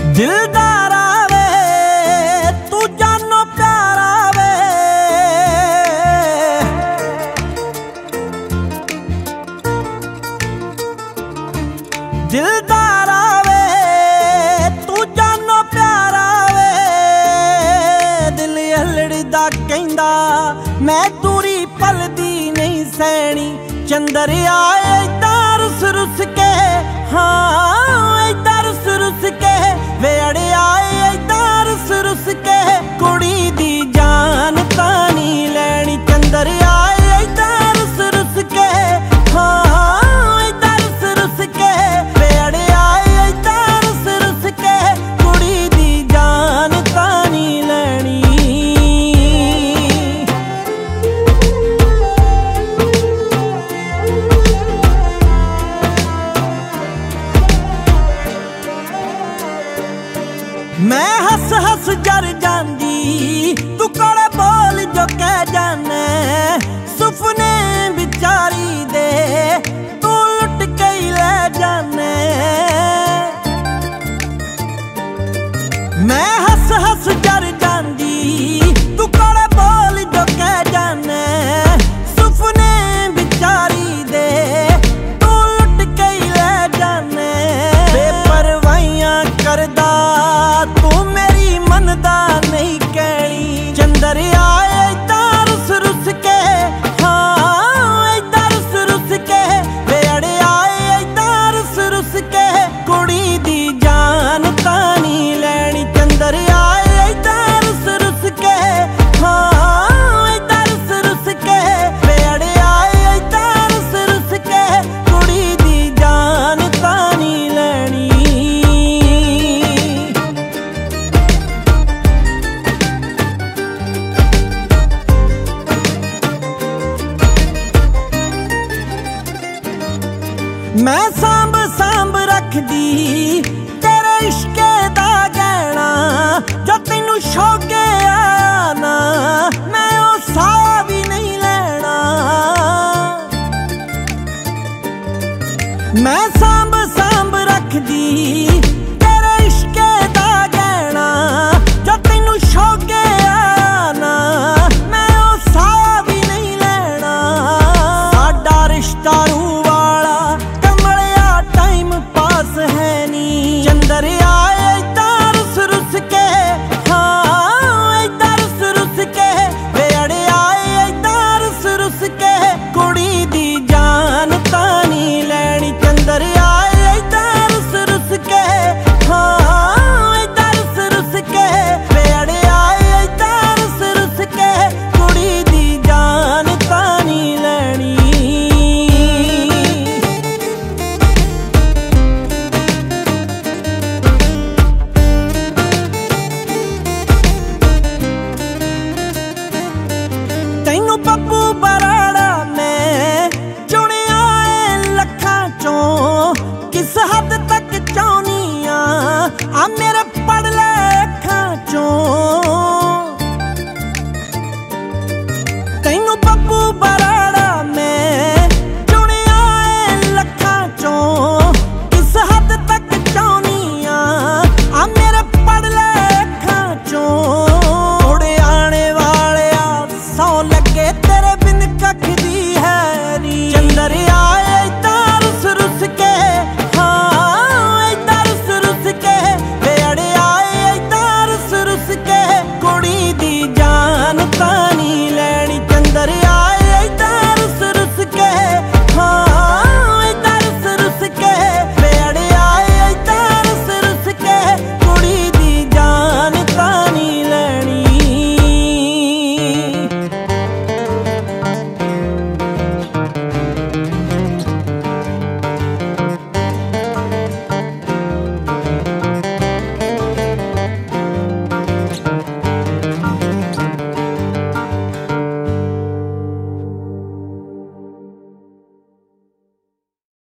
दिलदारा वे तू जानो प्यारा वे, दिलदारा वे तू जानो प्यारा वे। दिल हलड़दा कहंदा मैं दूरी पलदी नहीं सैनी, चंदर आए इदा रुस रुस के, हाँ इदा रुस रुस के, वे अड़े आए इदा रुस रुस के, कुड़ी दी जान तानी लैनी। चंदर आए इदा रुस रुस के, हाँ इदा रुस रुस के, वे अड़े आए इदा रुस रुस के, कुड़ी दी जान तानी लैनी। मैं हस हस जर जांदी तू कोले बोल जो कह जाने, सुपने बिचारी दे तू लुट के ही ले जाने। मैं हस हस जर जांदी तू कोले बोल जो कह जाने, सुपने बिचारी दे तू लुट के ही ले जाने। बेपरवाहियां करदा तू मेरी मनदा नहीं कहनी, चंदर आए इदा रुस रुस के, हाँ इदा रुस रुस के, वे अड़े आए इदा रुस रुस के, कुड़ी दी जान तानी लैनी। चंदर आए इदा रुस रुस के, हाँ इदा रुस रुस के, वे अड़े आए इदा रुस रुस के, कुड़ी दी जान तानी लैनी। मैं सांभ सांभ रखदी तेरे इश्के दा गहना, जो तेनू शौके आया ना मैं ओ सा भी नहीं लेना। मैं सांभ सांभ रखदी